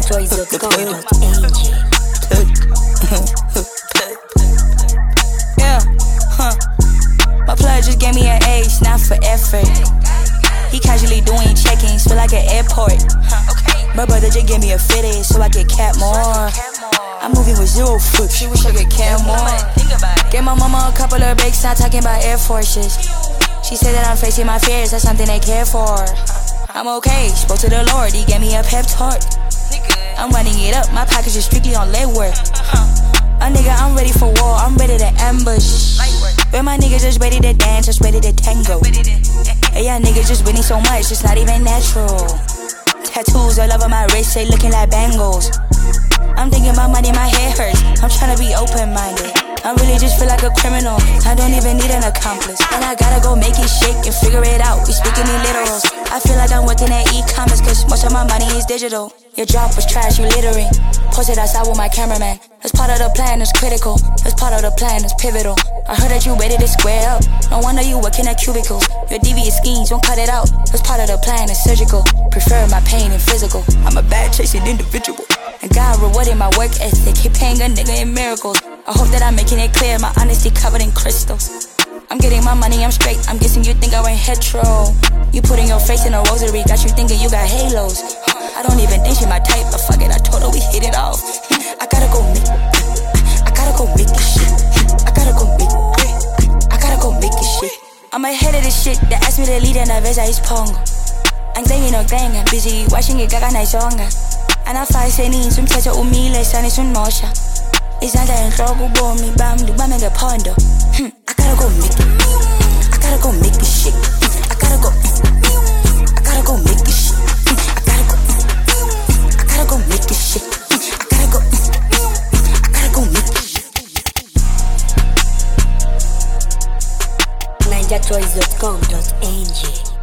NinjaToys.com.ng. Yeah, my plug just gave me an ace, not for effort. He casually doing check-ins, feel like an airport. My brother just gave me a fitted, so I get cat more. I'm moving with 0 foot, she wish I could care more. Gave my mama a couple of breaks, not talking about Air Forces. She said that I'm facing my fears, that's something they care for. I'm okay, spoke to the Lord, he gave me a pep talk. I'm running it up, my pockets is strictly on leg work. A nigga, I'm ready for war, I'm ready to ambush. But my niggas just ready to dance, just ready to tango. Hey, y'all niggas just winning so much, it's not even natural. Tattoos all over my wrist, they looking like bangles. I'm thinking about money, my head hurts. I'm tryna be open-minded. I really just feel like a criminal. I don't even need an accomplice. And I gotta go make it shake and figure it out. We speaking in literals. I feel like I'm working at e-commerce, cause most of my money is digital. Your drop was trash, you littering. Posted outside with my cameraman. That's part of the plan, it's critical. That's part of the plan, it's pivotal. I heard that you ready to square up. No wonder you working at cubicles. Your devious schemes, won't cut it out. That's part of the plan, it's surgical. Prefer my pain and physical. I'm a bad chasing individual. And God rewarded my work ethic. He paying a nigga in miracles. I hope that I'm making it clear, my honesty covered in crystals. I'm getting my money, I'm straight. I'm guessing you think I went hetero. You putting your face in a rosary, got you thinking you got halos. I don't even think she my type, but fuck it, I told her we hit it off. I gotta go make this shit. I gotta go make this shit. I'm ahead of this shit, they asked me to lead and I is pongo. Ang dangin no dang, I'm busy watching it gaga na songa. Anafasenin sumthetho umile sani sunmosha. Izandla enhloko ubomi bami libame ngephondo. I gotta go make it. I gotta go make this shit. I gotta go make this shit. I gotta go make this shit. I gotta go make this shit. NinjaToys.com.ng.